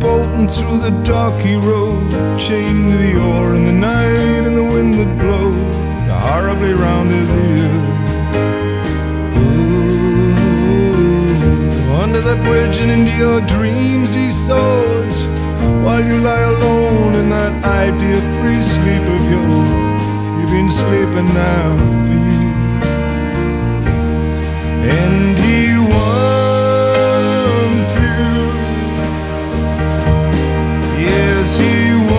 boating through the dark he rode, chained to the oar in the night and the wind that blowed horribly round his ears. Ooh, under that bridge and into your dreams he soars, while you lie alone in that idea-free sleep of yours. You've been sleeping now for years, and he wants you. Yes, he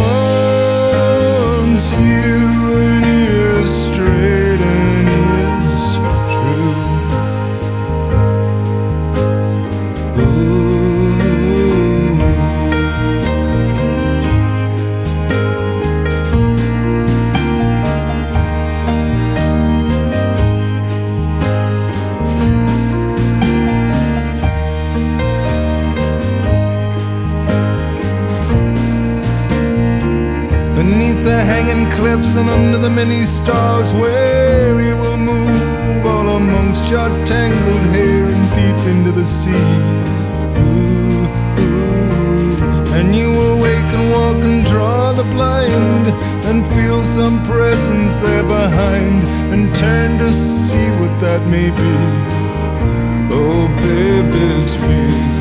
wants you, and he is straight and he is true. Ooh. Beneath the hanging cliffs and under the many stars, where he will move all amongst your tangled hair and deep into the sea. Ooh, ooh. And you will wake and walk and draw the blind and feel some presence there behind, and turn to see what that may be. Oh baby, it's me.